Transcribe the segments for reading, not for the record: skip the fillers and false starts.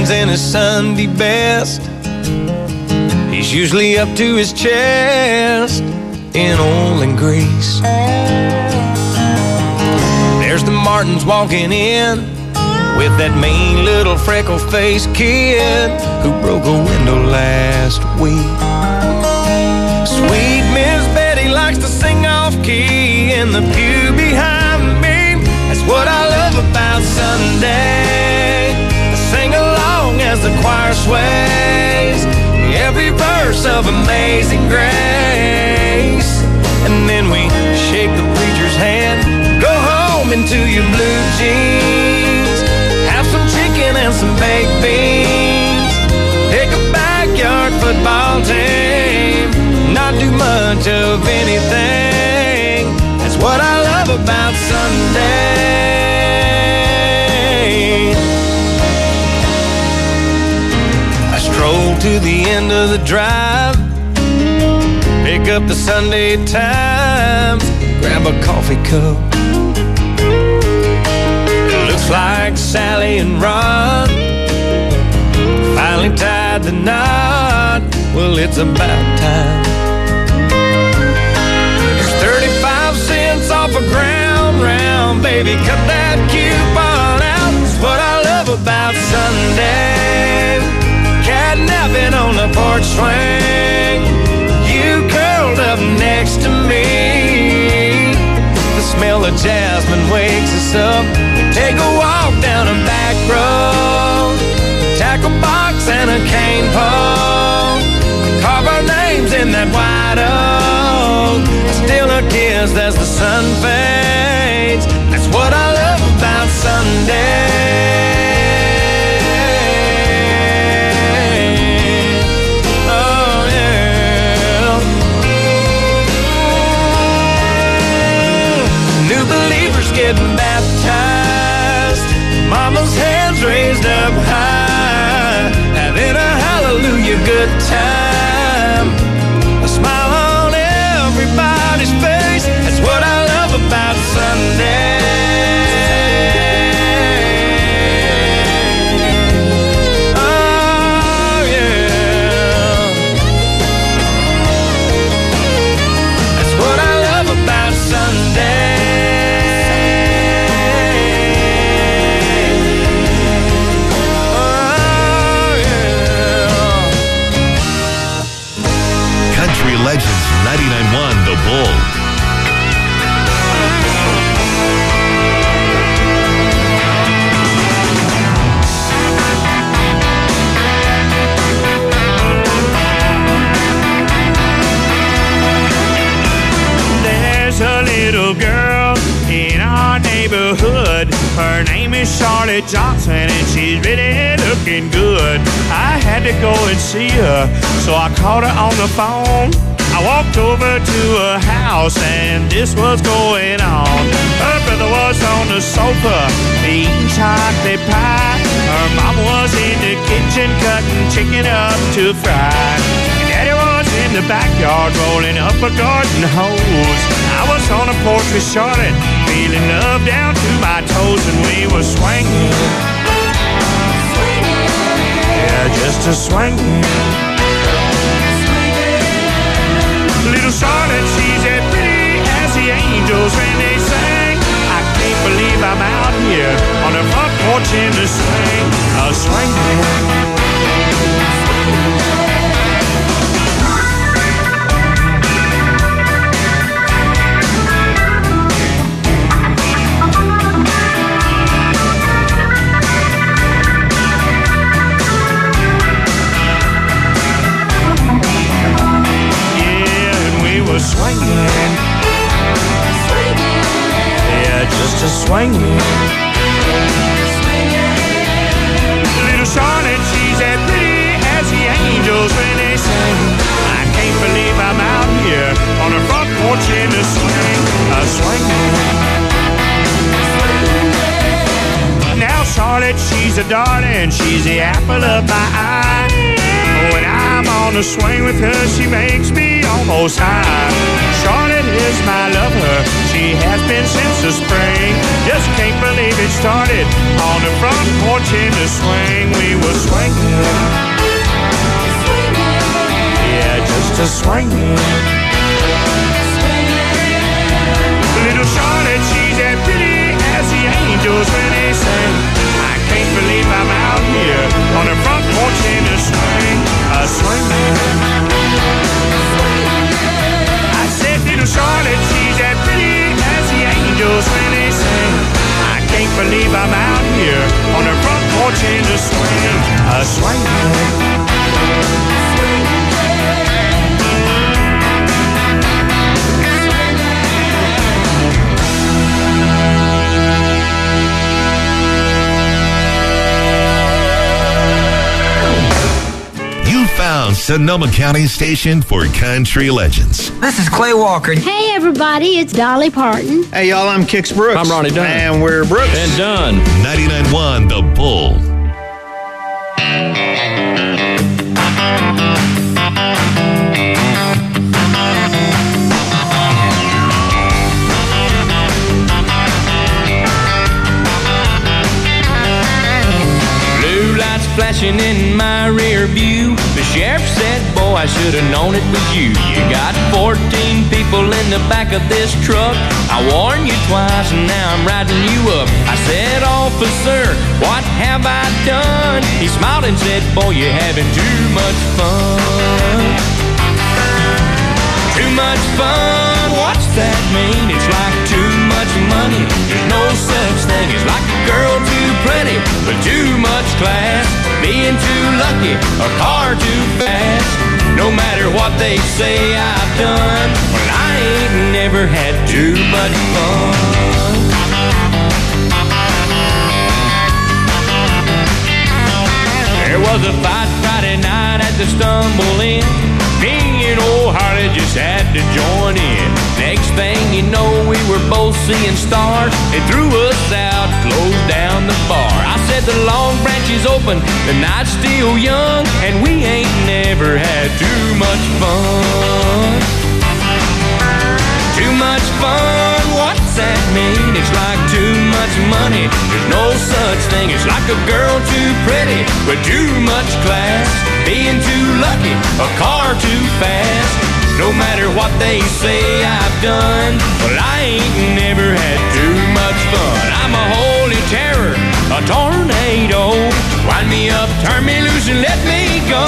jeans and his Sunday best. He's usually up to his chest in oil and grease. There's the Martins walking in with that mean little freckle-faced kid who broke a window last week. Sweet Miss Betty likes to sing off-key in the pew behind me. That's what I love about Sunday. I sing along as the choir sways every verse of Amazing Grace. And then we shake the preacher's hand, go home into your blue jeans, have some chicken and some baked beans, pick a backyard football team, not do much of anything. That's what I love about Sunday. I stroll to the end of the drive, pick up the Sunday Times, grab a coffee cup. It looks like Sally and Ron finally tied the knot. Well, it's about time. There's 35 cents off a ground round, baby, cut that coupon out. It's what I love about Sunday. Catnapping on the porch swing, you curled up next to me. The smell of jasmine wakes us up. We take a walk down a back road, tackle box and a cane pole, carve our names in that white oak. Still a kiss as the sun fades. That's what I love about Sunday. Getting baptized, mama's hands raised up high, having a hallelujah good time, a smile on everybody's face. That's what I love about Sunday. Oh yeah, that's what I love about Sunday. Legends 99.1 The Bull. There's a little girl in our neighborhood. Her name is Charlotte Johnson, and she's really looking good. I had to go and see her, so I called her on the phone. I walked over to her house, and this was going on. Her brother was on the sofa eating chocolate pie. Her mom was in the kitchen cutting chicken up to fry. And Daddy was in the backyard rolling up a garden hose. I was on the porch with Charlotte, feeling love down to my toes, and we were swinging. Yeah, just a swinging. Little Charlotte, she's as pretty as the angels when they sing. I can't believe I'm out here on the front porch in the swing, a swinging. Swinging, yeah, just a swinging. Little Charlotte, she's as pretty as the angels when they sing. I can't believe I'm out here on the front porch in the swing, a swinging. Now Charlotte, she's a darling, she's the apple of my eye. When I'm on the swing with her, she makes me almost high. Charlotte is my lover, she has been since the spring. Just can't believe it started on the front porch in the swing. We were swinging. a swinging. Little Charlotte, she's as pretty as the angels when they sing. I can't believe I'm out here on the front porch in a swing. A swinging. I said little Charlotte, she's as pretty as the angels when they sing. I can't believe I'm out here on the front porch in a swing. A swinging. Found Sonoma County station for country legends. This is Clay Walker. Hey everybody, it's Dolly Parton. Hey y'all, I'm Kix Brooks. I'm Ronnie Dunn. And we're Brooks. And Dunn. 99.1 The Bull. Flashing in my rear view, the sheriff said, boy, I should have known it was you. You got 14 people in the back of this truck. I warned you twice and now I'm riding you up. I said, officer, what have I done? He smiled and said, boy, you're having too much fun. Too much fun, what's that mean? It's like too much money. There's no such thing as like a girl too pretty, but too much class. Being too lucky, a car too fast. No matter what they say I've done, well, I ain't never had too much fun. There was a fight Friday night at the Stumble Inn. Me and old Harley just had to join in. Next thing you know, we were both seeing stars. They threw us out, closed down the bar. I said the Long Branch is open, the night's still young, and we ain't never had too much fun. Too much fun, what's that mean? It's like too much money. There's no such thing as like a girl too pretty, but too much class. Being too lucky, a car too fast. No matter what they say I've done, well, I ain't never had too much fun. I'm a holy terror, a tornado. Wind me up, turn me loose, and let me go.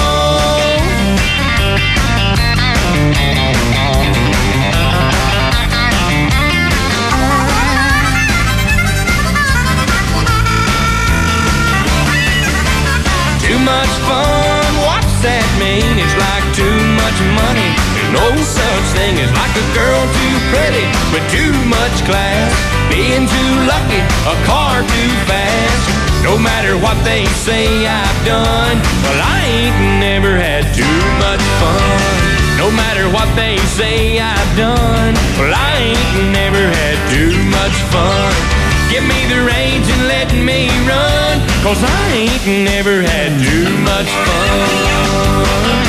Too much fun, what's that mean? It's like too much money. There's no such thing as like a girl too pretty, but too much class. Being too lucky, a car too fast. No matter what they say I've done, well, I ain't never had too much fun. No matter what they say I've done, well, I ain't never had too much fun. Give me the reins and let me run, 'cause I ain't never had too much fun.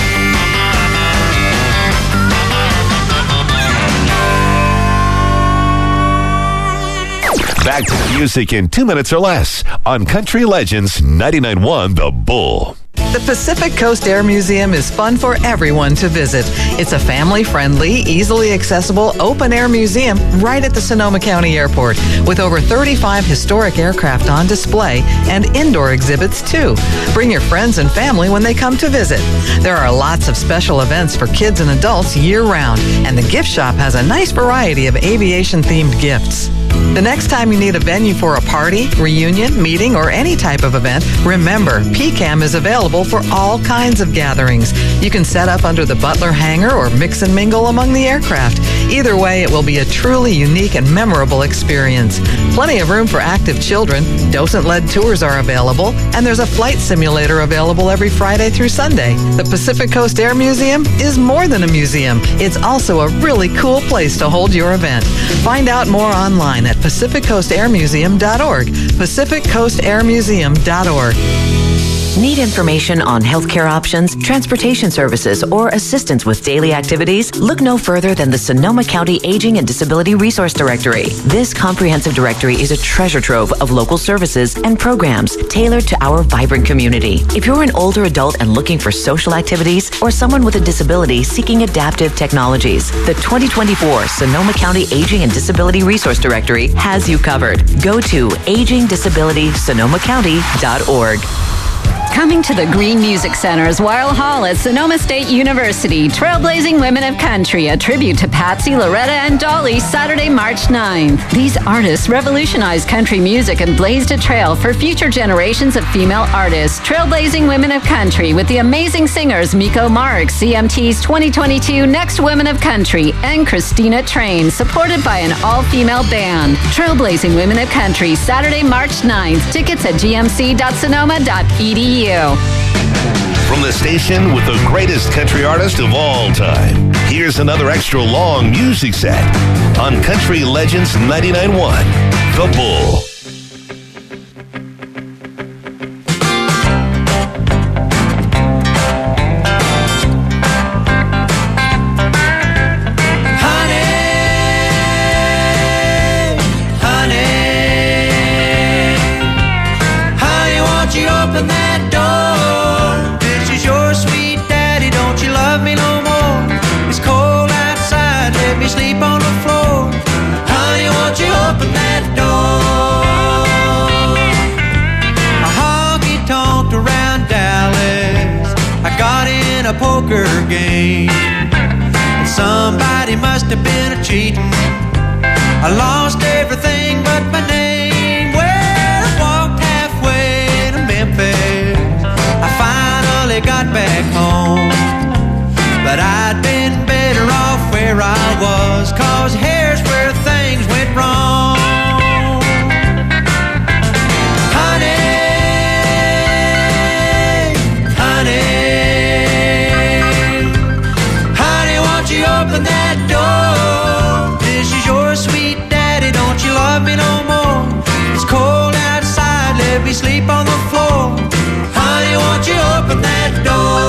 Back to the music in 2 minutes or less on Country Legends 99.1 The Bull. The Pacific Coast Air Museum is fun for everyone to visit. It's a family-friendly, easily accessible, open-air museum right at the Sonoma County Airport with over 35 historic aircraft on display and indoor exhibits too. Bring your friends and family when they come to visit. There are lots of special events for kids and adults year-round, and the gift shop has a nice variety of aviation-themed gifts. The next time you need a venue for a party, reunion, meeting, or any type of event, remember, PCAM is available for all kinds of gatherings. You can set up under the Butler hangar or mix and mingle among the aircraft. Either way, it will be a truly unique and memorable experience. Plenty of room for active children, docent-led tours are available, and there's a flight simulator available every Friday through Sunday. The Pacific Coast Air Museum is more than a museum. It's also a really cool place to hold your event. Find out more online at PacificCoastAirMuseum.org. PacificCoastAirMuseum.org. Need information on healthcare options, transportation services, or assistance with daily activities? Look no further than the Sonoma County Aging and Disability Resource Directory. This comprehensive directory is a treasure trove of local services and programs tailored to our vibrant community. If you're an older adult and looking for social activities, or someone with a disability seeking adaptive technologies, the 2024 Sonoma County Aging and Disability Resource Directory has you covered. Go to agingdisabilitysonomacounty.org. Coming to the Green Music Center's Weill Hall at Sonoma State University, Trailblazing Women of Country, a tribute to Patsy, Loretta, and Dolly, Saturday, March 9th. These artists revolutionized country music and blazed a trail for future generations of female artists. Trailblazing Women of Country with the amazing singers Miko Marks, CMT's 2022 Next Women of Country, and Christina Train, supported by an all-female band. Trailblazing Women of Country, Saturday, March 9th. Tickets at gmc.sonoma.edu. From the station with the greatest country artist of all time, here's another extra long music set on Country Legends 99.1, The Bull. Poker game, and somebody must have been cheating. I lost everything but my name. Well, I walked halfway to Memphis. I finally got back home, but I'd been better off where I was, 'cause here's where things went wrong. Open that door. This is your sweet daddy. Don't you love me no more? It's cold outside. Let me sleep on the floor. Honey, won't you open that door?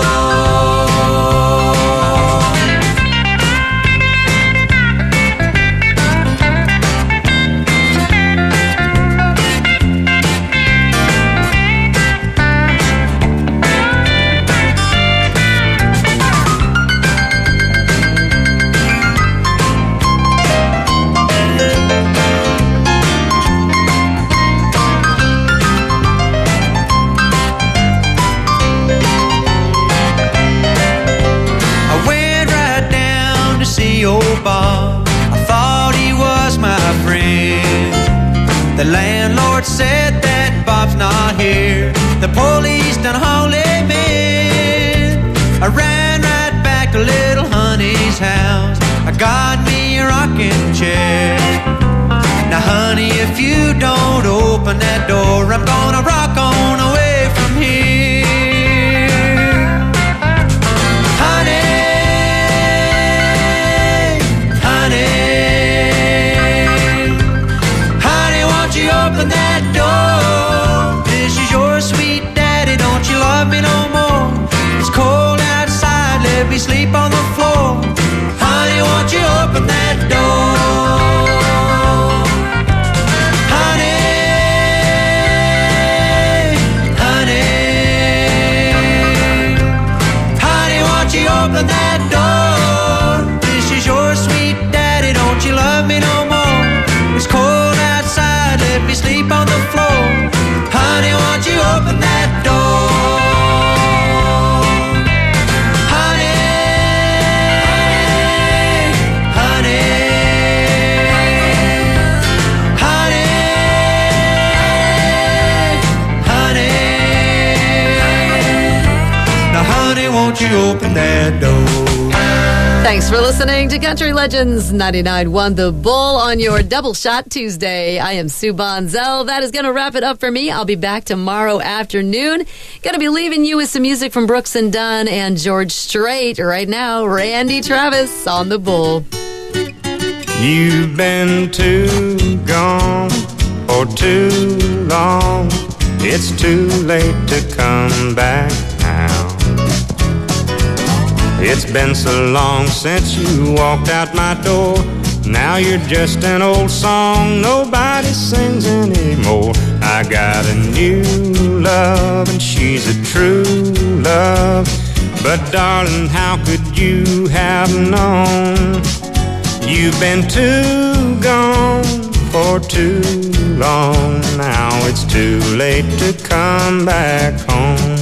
The landlord said that Bob's not here. The police done hauled him in. I ran right back to little honey's house. I got me a rocking chair. Now honey, if you don't open that door, I'm gonna rock on away from here. Honey, honey, open that door. This is your sweet daddy. Don't you love me no more? It's cold outside. Let me sleep on the floor. Honey, won't you open that door? Honey, honey, honey, won't you open that door? This is your sweet daddy. Don't you love me no more? It's cold outside. Let me sleep on the floor. Honey, won't you open that door? Honey, honey, honey, honey. Now, honey, won't you open that door? Thanks for listening to Country Legends 99.1 The Bull on your Double Shot Tuesday. I am Sue Bonzel. That is going to wrap it up for me. I'll be back tomorrow afternoon. Going to be leaving you with some music from Brooks and Dunn and George Strait. Right now, Randy Travis on The Bull. You've been too gone for too long. It's too late to come back now. It's been so long since you walked out my door. Now you're just an old song nobody sings anymore. I got a new love and she's a true love. But darling, how could you have known? You've been too gone for too long. Now it's too late to come back home.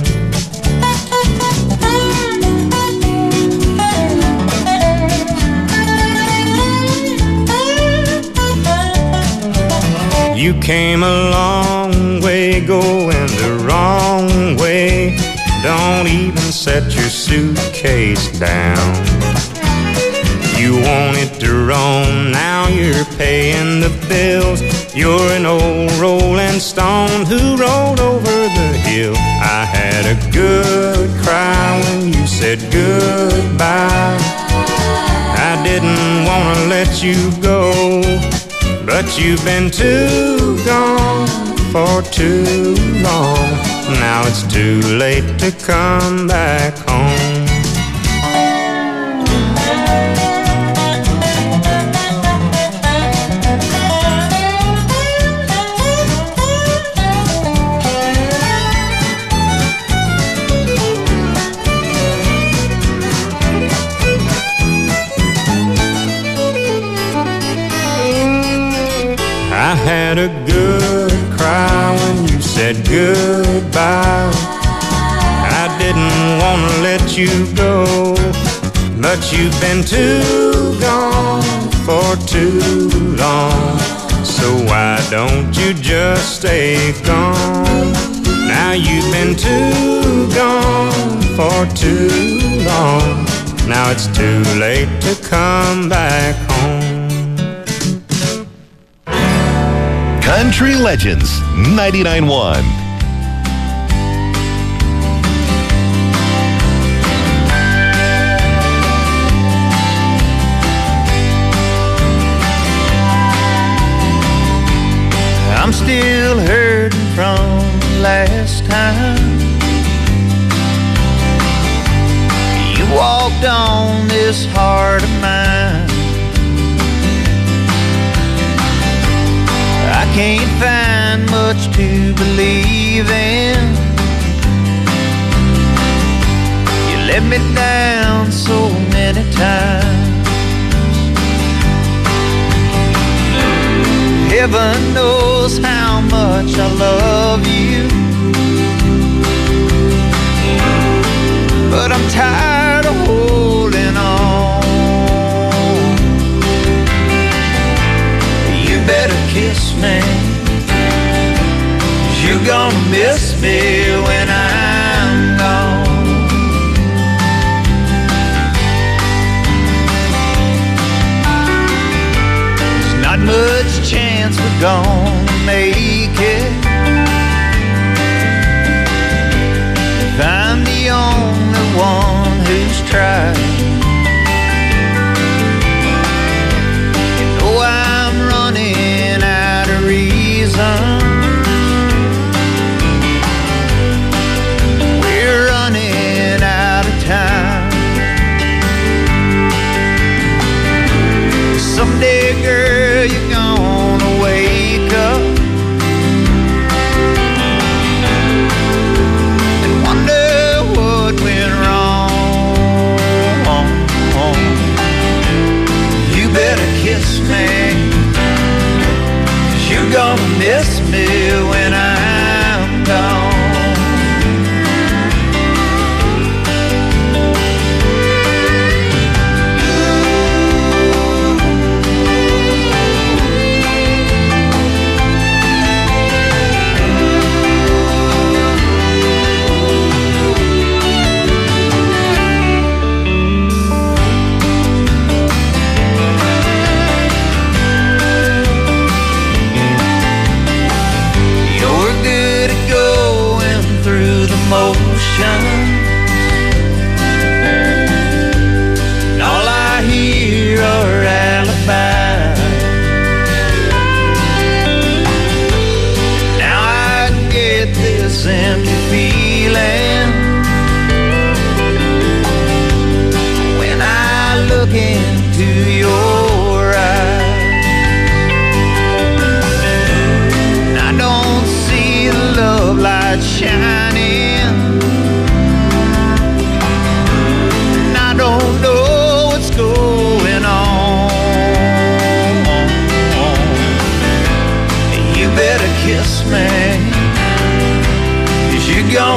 You came a long way going the wrong way. Don't even set your suitcase down. You wanted to roam, now you're paying the bills. You're an old rolling stone who rolled over the hill. I had a good cry when you said goodbye. I didn't want to let you go, but you've been too gone for too long. Now it's too late to come back home. I had a good cry when you said goodbye. I didn't want to let you go, but you've been too gone for too long. So why don't you just stay gone? Now you've been too gone for too long. Now it's too late to come back home. Country Legends 99.1. I'm still hurting from last time you walked on this heart of mine. I can't find much to believe in. You let me down so many times. Heaven knows how much I love you, but I'm tired of holding on. You better kiss me, 'cause you're gonna miss me when I'm gone. There's not much chance we're gonna make it if I'm the only one who's tried. You know I'm running out of reasons. We're running out of time. Someday, girl, you're gonna wake up and wonder what went wrong. You better kiss me, 'cause you're gonna miss me when I'm gone. And all I hear are alibis. Now I get the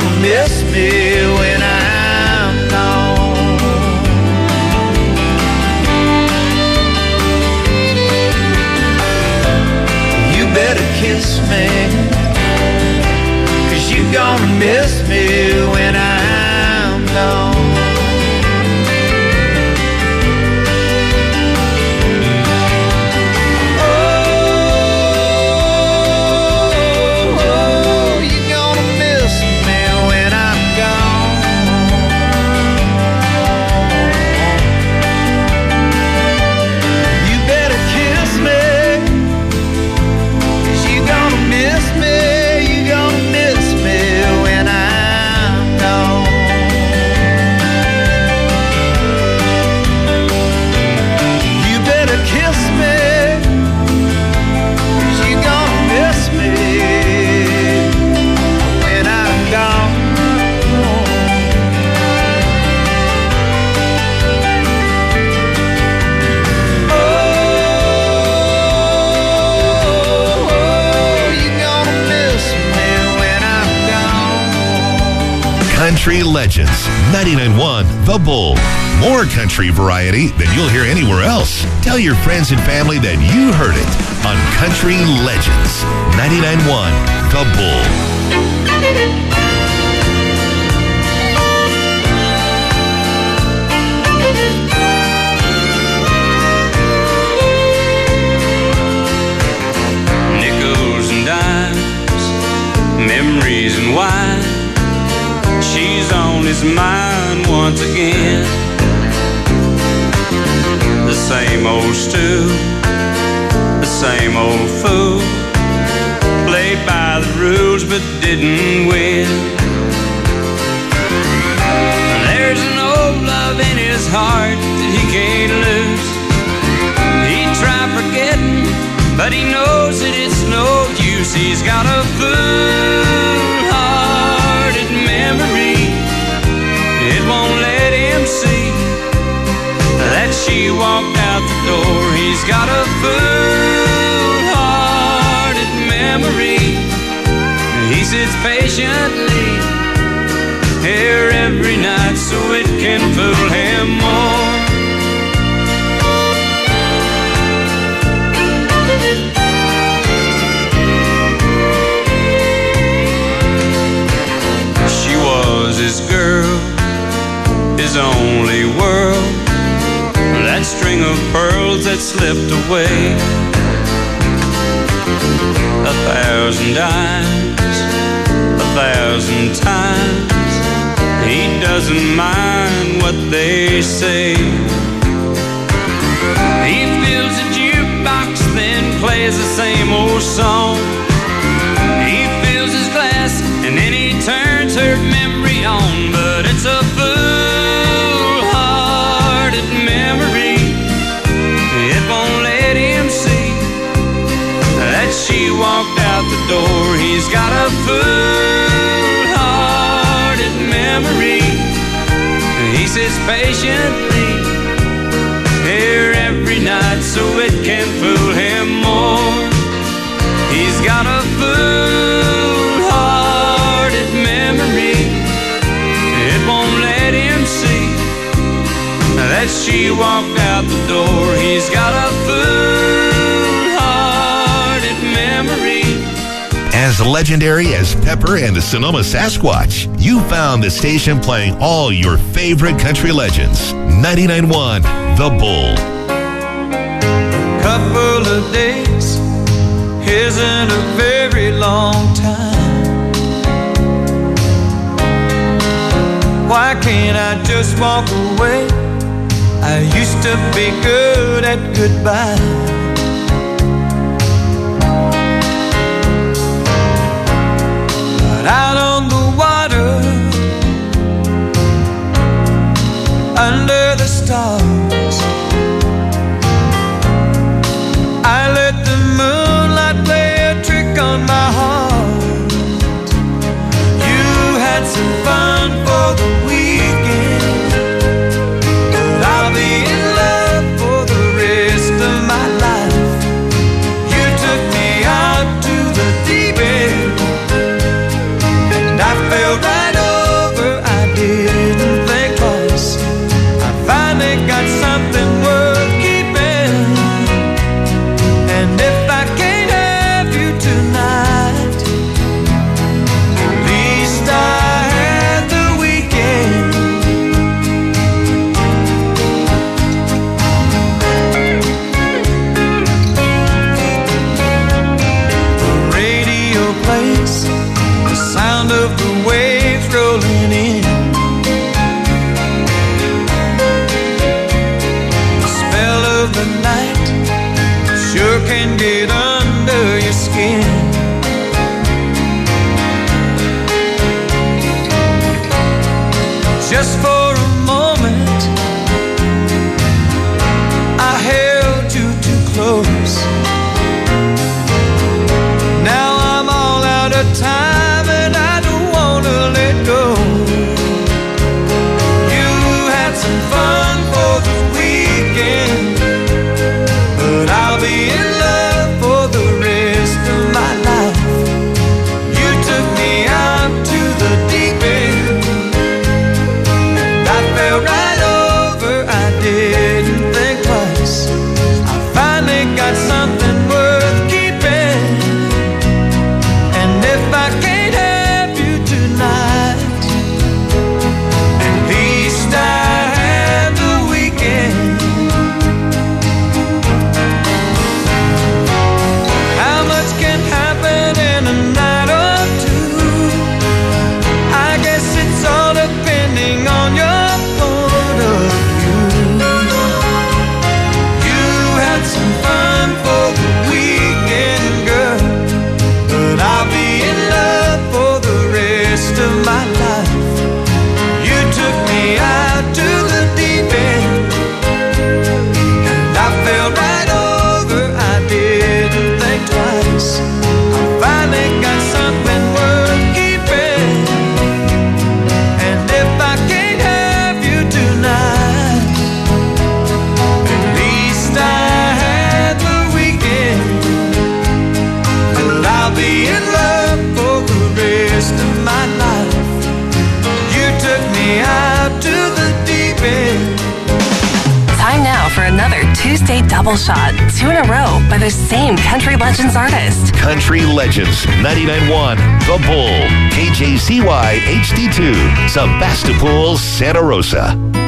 gonna miss me when I'm gone. You better kiss me, 'cause you gonna miss me when I'm gone. Country Legends, 99.1 The Bull. More country variety than you'll hear anywhere else. Tell your friends and family that you heard it on Country Legends, 99.1 The Bull. Nickels and dimes, memories and wine. She's on his mind once again. The same old stew, the same old fool. Played by the rules but didn't win. There's an old love in his heart that he can't lose. He'd try forgetting, but he knows that it's no use. He's got a fool-hearted memory. It won't let him see that she walked out the door. He's got a fool-hearted memory. He sits patiently here every night so it can fool him more. She was his girl, his only world, that string of pearls that slipped away. 1,000 dimes, 1,000 times, he doesn't mind what they say. He fills a jukebox, then plays the same old song. He fills his glass, and then he turns her memory on. But it's a fool-hearted memory. It won't let him see that she walked out the door. He's got a fool-hearted memory. He sits patiently here every night so it can fool him more. He's got a fool-hearted memory. It won't let him see that she walked out the door. He's got a fool-hearted memory. As legendary as Pepper and the Sonoma Sasquatch, you found the station playing all your favorite country legends. 99.1 The Bull. Couple of days isn't a very long time. Why can't I just walk away? I used to be good at goodbye. But out on the water, under the stars, I let the moonlight play a trick on my heart. You had some fun for the weekend, but I'll be in love for the rest of my life. You took me out to the deep end, and I just for a moment, I held you too close. Now I'm all out of time and I don't wanna let go. You had some fun for the weekend, but I'll be in love for the rest of my life. You took me out to the deep end, and I fell right over, I didn't think twice. I finally got something worth keeping, and if I can't have you tonight, at least I had the weekend. How much can happen in a night or two? I guess it's all depending on your point of view. You had some fun for the weekend, girl, but I'll be in love for the rest of my life. You took me out to the deep end, and I fell right over, I didn't think twice. I finally got something worth keeping, and if I can't have you tonight, at least I had the weekend, and I'll be in love for the rest of my life. You took me out to the deep end. Time now for another Tuesday double shot, 2 in a row by the same Country Legends artist. Country Legends 99.1 The Bull, KJCY HD2, Sebastopol, Santa Rosa.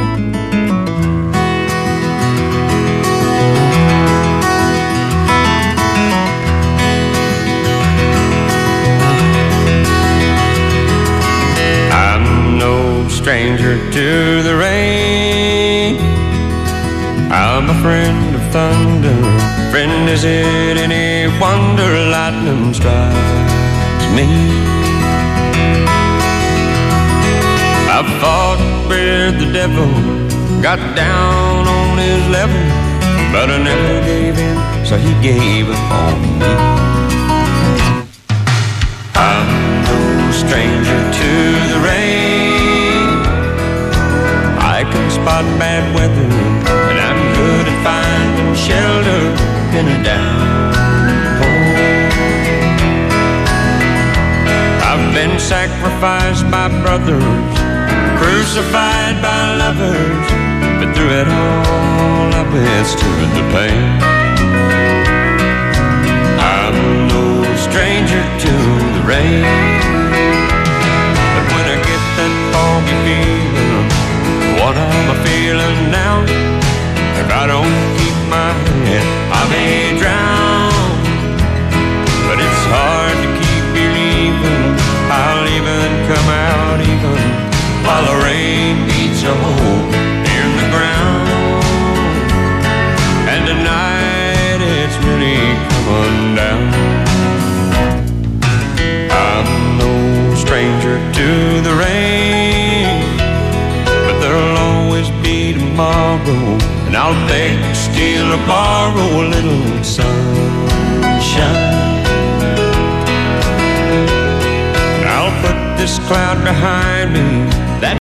I'm no stranger to the rain. I'm a friend of thunder. Friend, is it any wonder lightning strikes me? I've fought with the devil, got down on his level, but I never gave in, so he gave up on me. I'm no stranger to the rain. I can spot bad weather, and I'm good at finding shelter in a downpour. I've been sacrificed by brothers, crucified by lovers, but through it all I withstood the pain. I'm no stranger to the rain, but when I get that foggy feeling, what I'm a-feeling now, if I don't keep my head, I may drown. But it's hard to keep believing I'll even come out even while the rain beats a hole in the ground. And tonight it's really coming down. I'm no stranger to the rain, but there'll always be tomorrow, and I'll beg, steal, or borrow a little sunshine. I'll put this cloud behind me